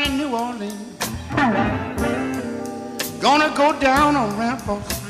in New Orleans. Gonna go down on Ramparts